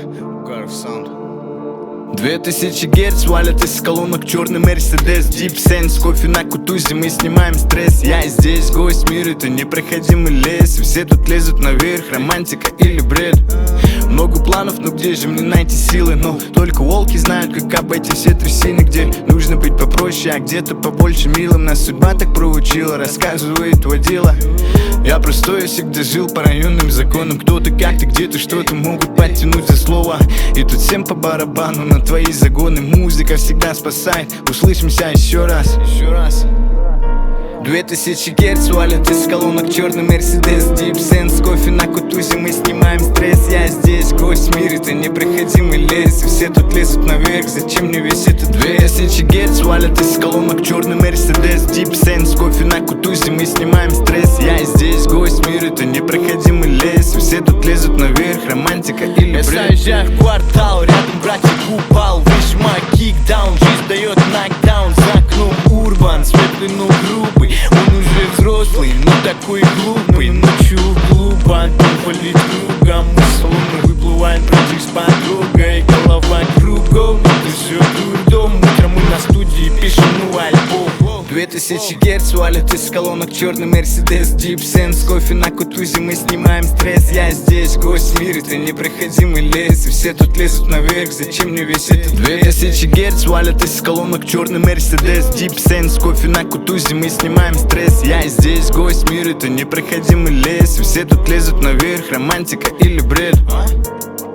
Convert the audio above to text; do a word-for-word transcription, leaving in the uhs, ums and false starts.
Угаров саунд. Две тысячи герц валят из колонок черный Мерседес, Deep Sense, кофе на кутузе, мы снимаем стресс. Я здесь, гость мира, это непроходимый лес, и все тут лезут наверх, романтика или бред. Много планов, но где же мне найти силы? Но только волки знают, как обойти все трясины, где нужно быть попроще, а где-то побольше милым. Нас судьба так проучила, рассказывает водила. Я простой, всегда жил по районным законам. Кто-то как-то где-то что-то могут подтянуть за слово, и тут всем по барабану на твои загоны. Музыка всегда спасает, услышимся еще раз. Еще раз. Две тысячи герц валят из колонок черный Мерседес, Deep Sense, кофе на кутузе, мы снимаем стресс. Я здесь, гость мира, это непроходимый лес, и все тут лезут наверх, зачем мне весь этот Две тысячи герц валят из колонок черный Мерседес, Deep Sense, кофе на кутузе, мы снимаем стресс. Я здесь, гость мира, это непроходимый лес, и все тут лезут наверх, романтика или бред. Я заезжаю в квартал, рядом братья упал, выжимаю кикдаун, жизнь дает нокдаун. За окном урбан, светлый, но грубый, он уже взрослый, но такой глупый. Ночью глупо, дом валит кругом, мы словно выплываем против с подругой. Голова кругом, это все дурдом, утром мы на студии пишем новый альбом. Две тысячи герц валят из колонок черный Мерседес, Deep Sense, кофе на кутузе, мы снимаем стресс. Я здесь, гость мира, это непроходимый лес, и все тут лезут наверх, зачем мне весь этот Две тысячи герц валят из колонок черный Мерседес, Deep Sense, кофе на кутузе, мы снимаем стресс. Я здесь, гость мира, это непроходимый лес, и все тут лезут наверх, романтика или бред.